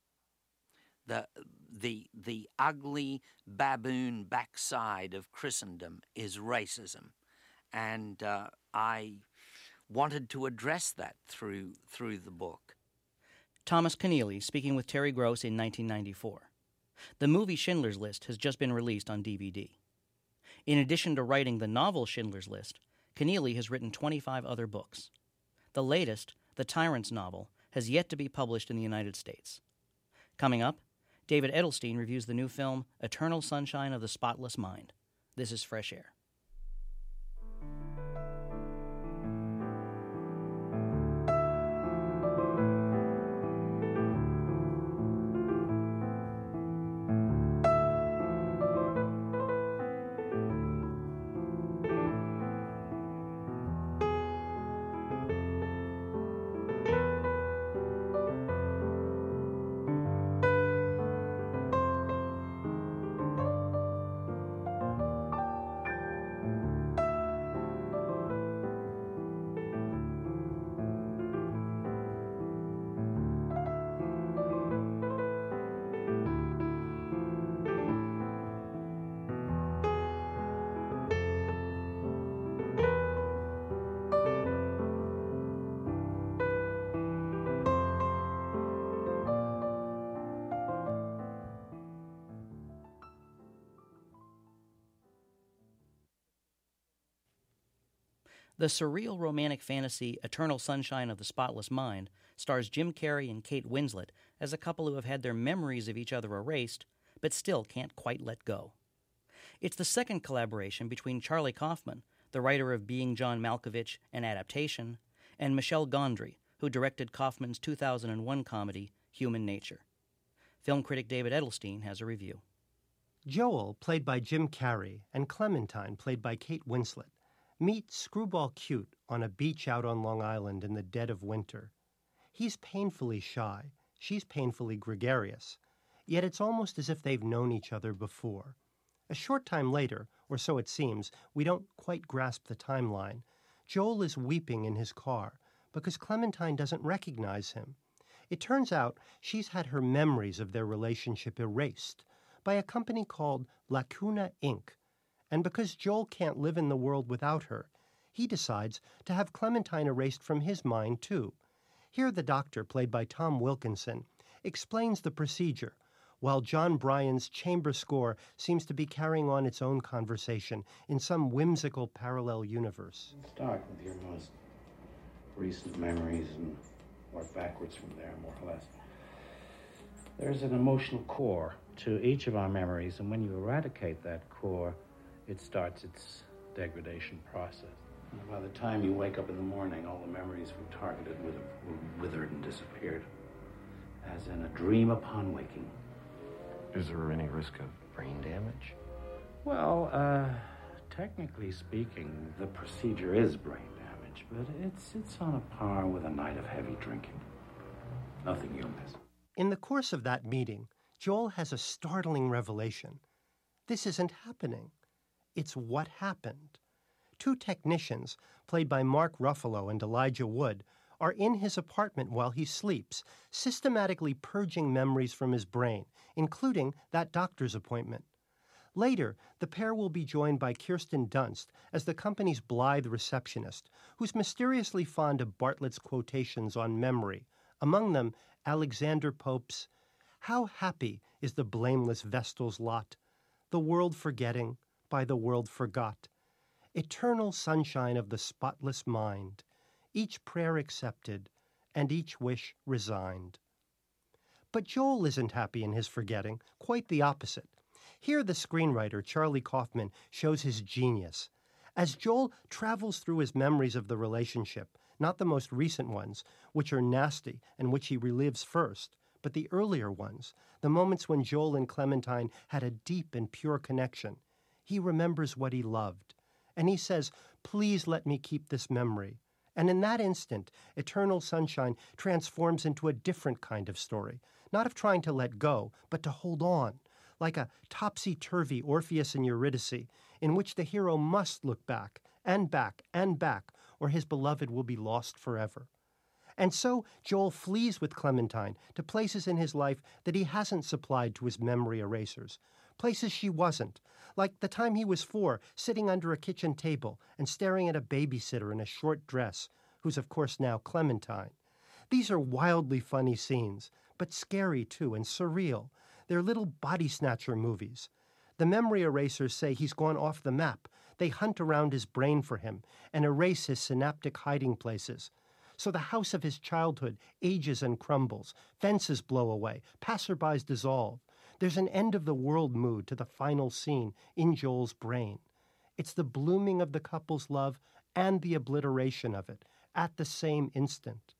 The, the, the ugly baboon backside of Christendom is racism. And uh, I wanted to address that through through the book. Thomas Keneally speaking with Terry Gross in nineteen ninety-four. The movie Schindler's List has just been released on D V D. In addition to writing the novel Schindler's List, Keneally has written twenty-five other books. The latest, the Tyrant's novel, has yet to be published in the United States. Coming up, David Edelstein reviews the new film Eternal Sunshine of the Spotless Mind. This is Fresh Air. The surreal romantic fantasy Eternal Sunshine of the Spotless Mind stars Jim Carrey and Kate Winslet as a couple who have had their memories of each other erased, but still can't quite let go. It's the second collaboration between Charlie Kaufman, the writer of Being John Malkovich and Adaptation, and Michel Gondry, who directed Kaufman's two thousand one comedy Human Nature. Film critic David Edelstein has a review. Joel, played by Jim Carrey, and Clementine, played by Kate Winslet, meet Screwball Cute on a beach out on Long Island in the dead of winter. He's painfully shy, she's painfully gregarious, yet it's almost as if they've known each other before. A short time later, or so it seems, we don't quite grasp the timeline, Joel is weeping in his car because Clementine doesn't recognize him. It turns out she's had her memories of their relationship erased by a company called Lacuna Incorporated, and because Joel can't live in the world without her, he decides to have Clementine erased from his mind, too. Here the doctor, played by Tom Wilkinson, explains the procedure, while John Bryan's chamber score seems to be carrying on its own conversation in some whimsical parallel universe. Start with your most recent memories and work backwards from there, more or less. There's an emotional core to each of our memories, and when you eradicate that core, it starts its degradation process. And by the time you wake up in the morning, all the memories we've targeted would have withered and disappeared, as in a dream upon waking. Is there any risk of brain damage? Well, uh, technically speaking, the procedure is brain damage, but it's it's on a par with a night of heavy drinking. Nothing you'll miss. In the course of that meeting, Joel has a startling revelation. This isn't happening. It's what happened. Two technicians, played by Mark Ruffalo and Elijah Wood, are in his apartment while he sleeps, systematically purging memories from his brain, including that doctor's appointment. Later, the pair will be joined by Kirsten Dunst as the company's blithe receptionist, who's mysteriously fond of Bartlett's quotations on memory, among them Alexander Pope's, "How happy is the blameless Vestal's lot, the world forgetting, by the world forgot. Eternal sunshine of the spotless mind, each prayer accepted, and each wish resigned." But Joel isn't happy in his forgetting, quite the opposite. Here the screenwriter, Charlie Kaufman, shows his genius. As Joel travels through his memories of the relationship, not the most recent ones, which are nasty and which he relives first, but the earlier ones, the moments when Joel and Clementine had a deep and pure connection, he remembers what he loved. And he says, "Please let me keep this memory." And in that instant, Eternal Sunshine transforms into a different kind of story, not of trying to let go, but to hold on, like a topsy-turvy Orpheus and Eurydice, in which the hero must look back, and back, and back, or his beloved will be lost forever. And so Joel flees with Clementine to places in his life that he hasn't supplied to his memory erasers, places she wasn't, like the time he was four, sitting under a kitchen table and staring at a babysitter in a short dress, who's of course now Clementine. These are wildly funny scenes, but scary too and surreal. They're little body snatcher movies. The memory erasers say he's gone off the map. They hunt around his brain for him and erase his synaptic hiding places. So the house of his childhood ages and crumbles, fences blow away, passerbys dissolve. There's an end-of-the-world mood to the final scene in Joel's brain. It's the blooming of the couple's love and the obliteration of it at the same instant.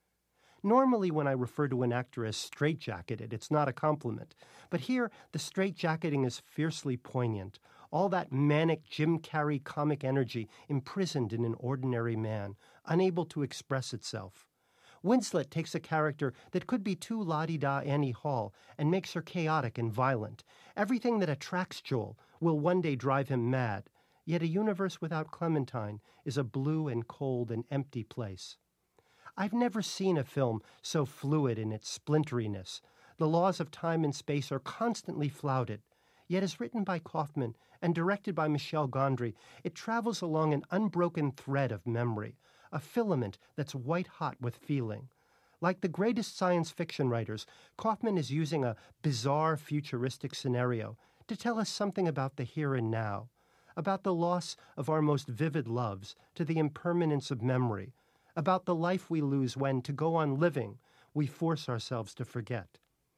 Normally, when I refer to an actor as straitjacketed, it's not a compliment. But here, the straitjacketing is fiercely poignant. All that manic Jim Carrey comic energy imprisoned in an ordinary man, unable to express itself. Winslet takes a character that could be too la-di-da Annie Hall and makes her chaotic and violent. Everything that attracts Joel will one day drive him mad. Yet a universe without Clementine is a blue and cold and empty place. I've never seen a film so fluid in its splinteriness. The laws of time and space are constantly flouted. Yet as written by Kaufman and directed by Michel Gondry, it travels along an unbroken thread of memory, a filament that's white-hot with feeling. Like the greatest science fiction writers, Kaufman is using a bizarre futuristic scenario to tell us something about the here and now, about the loss of our most vivid loves to the impermanence of memory, about the life we lose when, to go on living, we force ourselves to forget.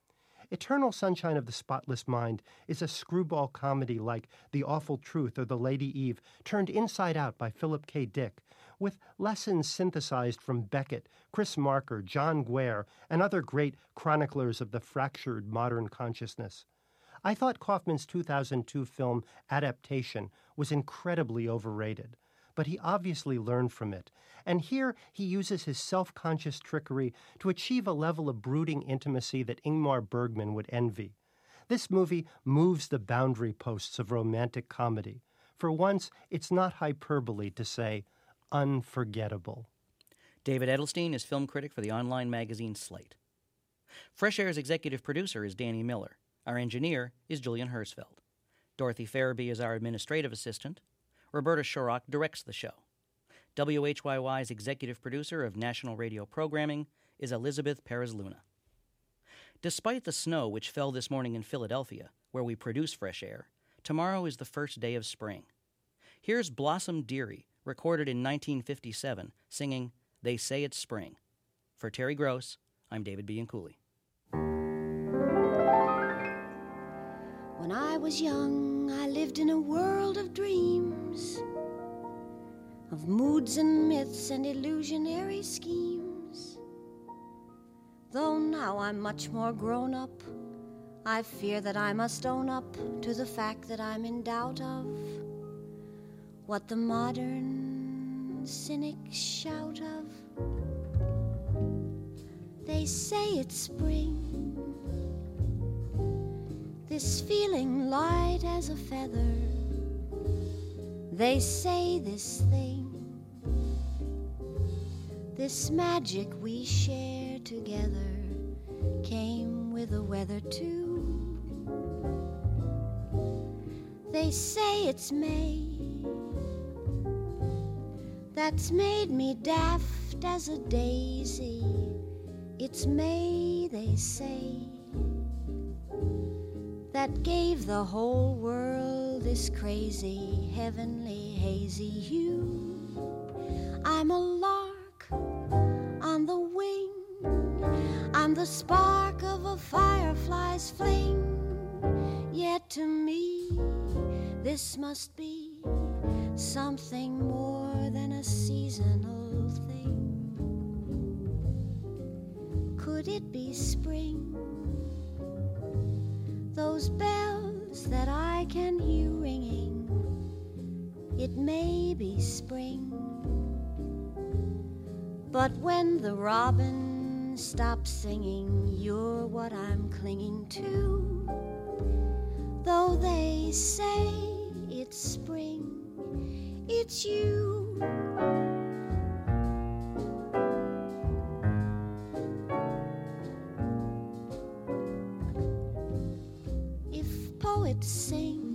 Eternal Sunshine of the Spotless Mind is a screwball comedy like The Awful Truth or The Lady Eve, turned inside out by Philip K. Dick, with lessons synthesized from Beckett, Chris Marker, John Guare, and other great chroniclers of the fractured modern consciousness. I thought Kaufman's two thousand two film Adaptation was incredibly overrated, but he obviously learned from it, and here he uses his self-conscious trickery to achieve a level of brooding intimacy that Ingmar Bergman would envy. This movie moves the boundary posts of romantic comedy. For once, it's not hyperbole to say unforgettable. David Edelstein is film critic for the online magazine Slate. Fresh Air's executive producer is Danny Miller. Our engineer is Julian Hersfeld. Dorothy Farabee is our administrative assistant. Roberta Shorrock directs the show. W H Y Y's executive producer of national radio programming is Elizabeth Perez-Luna. Despite the snow which fell this morning in Philadelphia, where we produce Fresh Air, tomorrow is the first day of spring. Here's Blossom Dearie, recorded in nineteen fifty-seven, singing They Say It's Spring. For Terry Gross, I'm David Bianculli. When I was young, I lived in a world of dreams, of moods and myths and illusionary schemes. Though now I'm much more grown up, I fear that I must own up to the fact that I'm in doubt of what the modern cynics shout of. They say it's spring, this feeling light as a feather. They say this thing, this magic we share together, came with the weather too. They say it's May, that's made me daft as a daisy. It's May, they say, that gave the whole world this crazy, heavenly, hazy hue. I'm a lark on the wing, I'm the spark of a firefly's fling. Yet to me, this must be something more than a seasonal thing. Could it be spring? Those bells that I can hear ringing, it may be spring. But when the robin stops singing, you're what I'm clinging to. Though they say it's spring, it's you. Sing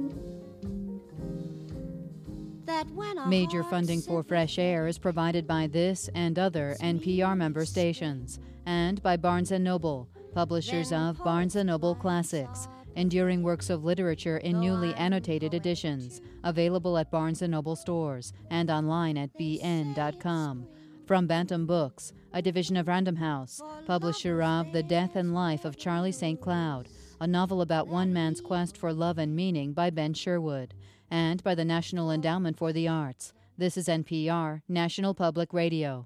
that when Major funding for Fresh Air is provided by this and other N P R member stations, and by Barnes and Noble, publishers of Barnes and Noble Classics, enduring works of literature in newly annotated editions, available at Barnes and Noble stores and online at b n dot com. From Bantam Books, a division of Random House, publisher of The Death and Life of Charlie Saint Cloud, a novel about one man's quest for love and meaning by Ben Sherwood, and by the National Endowment for the Arts. This is N P R, National Public Radio.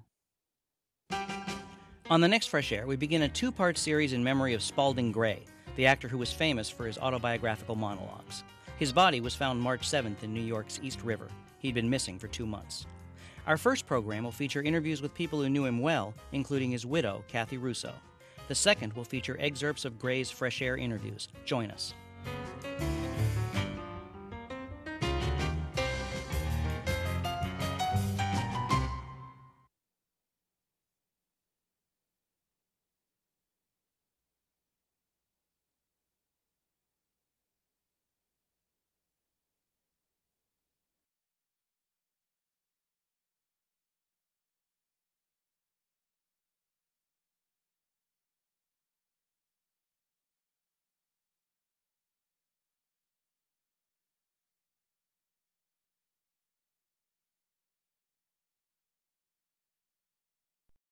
On the next Fresh Air, we begin a two-part series in memory of Spalding Gray, the actor who was famous for his autobiographical monologues. His body was found March seventh in New York's East River. He'd been missing for two months. Our first program will feature interviews with people who knew him well, including his widow, Kathy Russo. The second will feature excerpts of Gray's Fresh Air interviews. Join us.